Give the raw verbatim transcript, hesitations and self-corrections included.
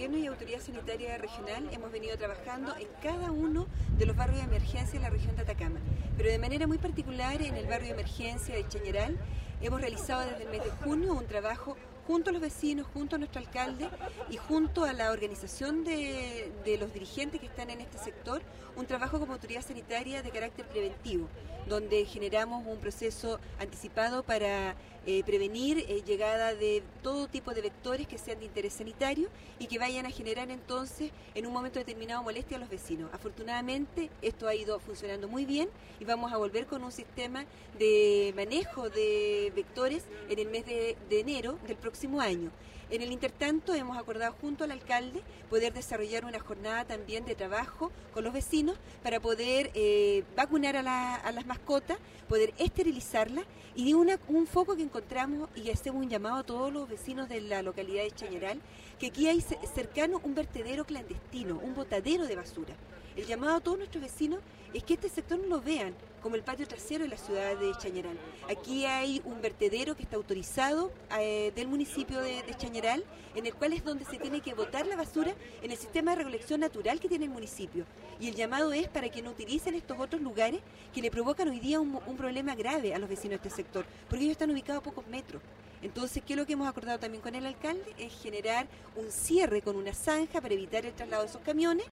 Gobierno y Autoridad Sanitaria Regional hemos venido trabajando en cada uno de los barrios de emergencia en la región de Atacama, pero de manera muy particular en el barrio de emergencia de Chañaral hemos realizado desde el mes de junio un trabajo junto a los vecinos, junto a nuestro alcalde y junto a la organización de, de los dirigentes que están en este sector, un trabajo como autoridad sanitaria de carácter preventivo, donde generamos un proceso anticipado para eh, prevenir eh, llegada de todo tipo de vectores que sean de interés sanitario y que vayan a generar entonces en un momento determinado molestia a los vecinos. Afortunadamente esto ha ido funcionando muy bien y vamos a volver con un sistema de manejo de vectores en el mes de, de enero del próximo año. En el intertanto hemos acordado junto al alcalde poder desarrollar una jornada también de trabajo con los vecinos para poder eh, vacunar a, la, a las mascotas, poder esterilizarlas y una, un foco que encontramos y hacemos un llamado a todos los vecinos de la localidad de Chañaral, que aquí hay cercano un vertedero clandestino, un botadero de basura. El llamado a todos nuestros vecinos es que este sector no lo vean como el patio trasero de la ciudad de Chañaral. Aquí hay un vertedero que está autorizado eh, del municipio de, de Chañaral, en el cual es donde se tiene que botar la basura en el sistema de recolección natural que tiene el municipio. Y el llamado es para que no utilicen estos otros lugares que le provocan hoy día un, un problema grave a los vecinos de este sector, porque ellos están ubicados a pocos metros. Entonces, ¿qué es lo que hemos acordado también con el alcalde? Es generar un cierre con una zanja para evitar el traslado de esos camiones.